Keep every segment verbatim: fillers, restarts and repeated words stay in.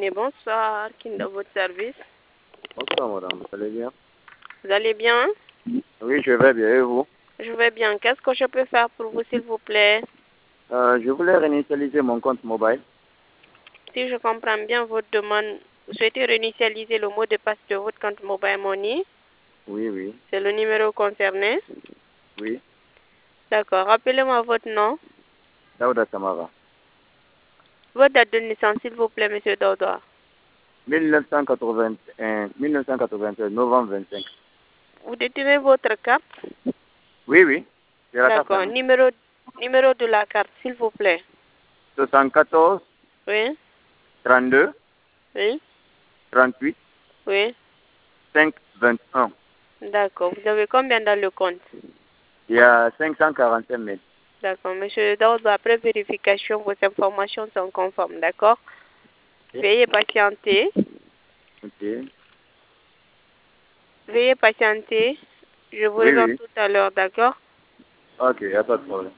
Guinée, bonsoir. Qui est dans votre service? Bonsoir madame, vous allez bien? Vous allez bien? Oui, je vais bien, et vous? Je vais bien. Qu'est-ce que je peux faire pour vous, s'il vous plaît? Euh, je voulais réinitialiser mon compte mobile. Si je comprends bien votre demande, vous souhaitez réinitialiser le mot de passe de votre compte Mobile Money? Oui, oui, C'est le numéro concerné? oui. D'accord. Rappelez-moi votre nom. Daouda Samara. Votre date de naissance, s'il vous plaît, monsieur Dauda. mille neuf cent quatre-vingt-un, mille neuf cent quatre-vingt-un, novembre vingt-cinq. Vous détenez votre carte? Oui, oui. C'est la carte. D'accord. Numéro, numéro de la carte, s'il vous plaît. soixante-quatorze, Oui, trente-deux, oui, trente-huit, oui. cinq, vingt et un. D'accord. Vous avez combien dans le compte? Il y a cinq cent quarante-cinq mille. D'accord. Monsieur Dauda, après vérification, vos informations sont conformes. D'accord. Ok. Veuillez patienter. Ok. Veuillez patienter. Je vous Oui, reviens oui. tout à l'heure. D'accord. Ok, il n'y a pas de problème.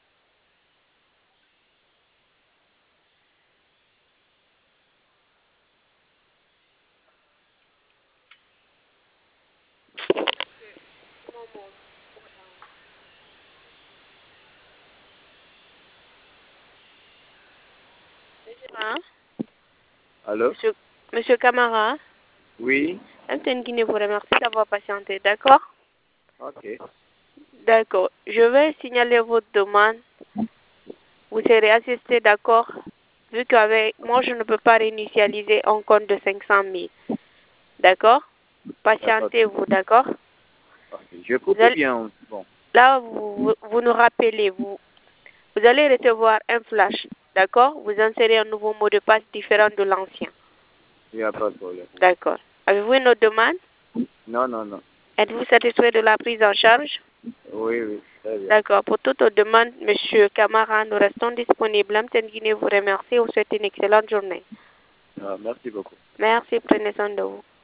Hein? Allô? Monsieur, Monsieur Camara, Oui. M T N Guinée vous remercie d'avoir patienté. D'accord. Ok. D'accord. Je vais signaler votre demande. Vous serez assisté, d'accord? Vu qu'avec moi, je ne peux pas réinitialiser un compte de cinq cent mille. D'accord? D'accord. Patientez-vous, d'accord? Ok. Je Vous coupe allez- bien. Bon. Là, vous, vous, vous nous rappelez, vous, vous allez recevoir un flash, d'accord? Vous insérez un nouveau mot de passe différent de l'ancien. Il n'y a pas de problème. D'accord. Avez-vous une autre demande? Non, non, non. Êtes-vous satisfait de la prise en charge? Oui, oui. Très bien. D'accord. Pour toute autre demande, Monsieur Camara, nous restons disponibles. M T N Guinée vous remercie et vous souhaite une excellente journée. Ah, merci beaucoup. Merci, prenez soin de vous.